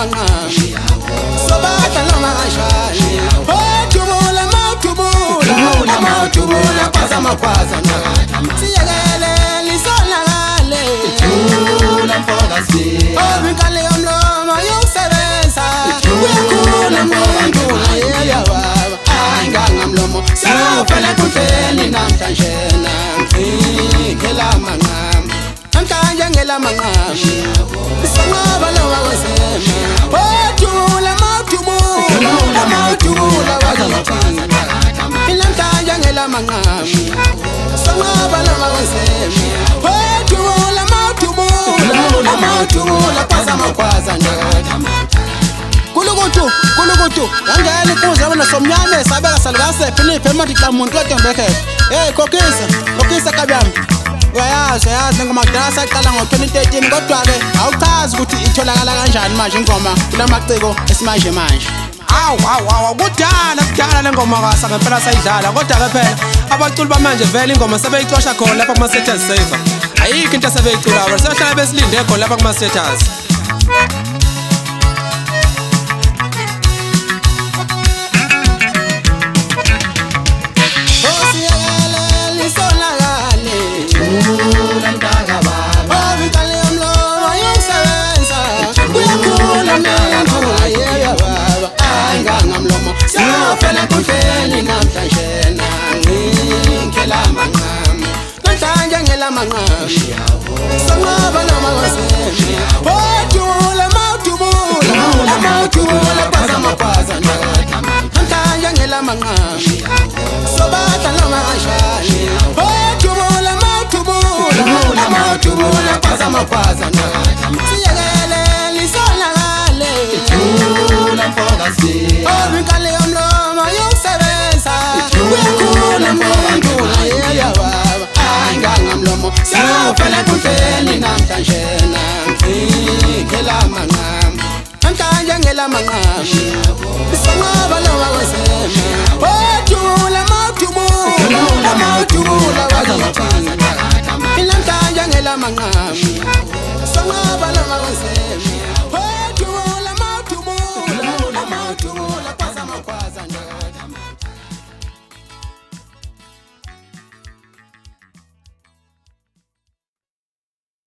manqam sobata noma kanjani othubula mawuthubula kwaza makwaza siyekele lisonakale thula mfokazi obinkale yomlomo yokusebenza uyakhula muntu ayela baba ayingangamlomo siyofela kuhleni namhlanje ngela manqam namhlanje ngela manqam singaba lowa wesema othula mawuthubula kwaza makwaza namhlanje ngela manqam singaba lowa wesema othula mawuthubula kwaza makwaza kulukutu ngangena ikuza bona somnyane sabeka salukase Philip ematika umuntu weTembeke kokisa kabyami uyayazi ngomakudala saqala ngo-2013 kodwa-ke awuchazi ukuthi itholakala kanjani manje ingoma kulamaciko esimanje kudala le ngoma kasa ngempela sayidlala kodwa-ke phela abaculi bamanje vele ingoma sebeyicosha khona lapha kuma-setters saver ayikho into asebeyicula bona sebehlala besilinde khona lapha kuma-setters siyofela kuhleni namhlanje ngela manqam namhlanje ngela manqam singaba noma wasema othula mawuthubula kwaza makwaza namhlanje ngela manqam sobata noma kanjani othula mawuthubula kwaza makwaza siyekele lisonakale thula mfokazi obinkale yomlomo yokusebenza uyakhula muntu ayela baba ayingangamlomo siyofela kuhleni namhlanje ngela manqam namhlanje ngela manqam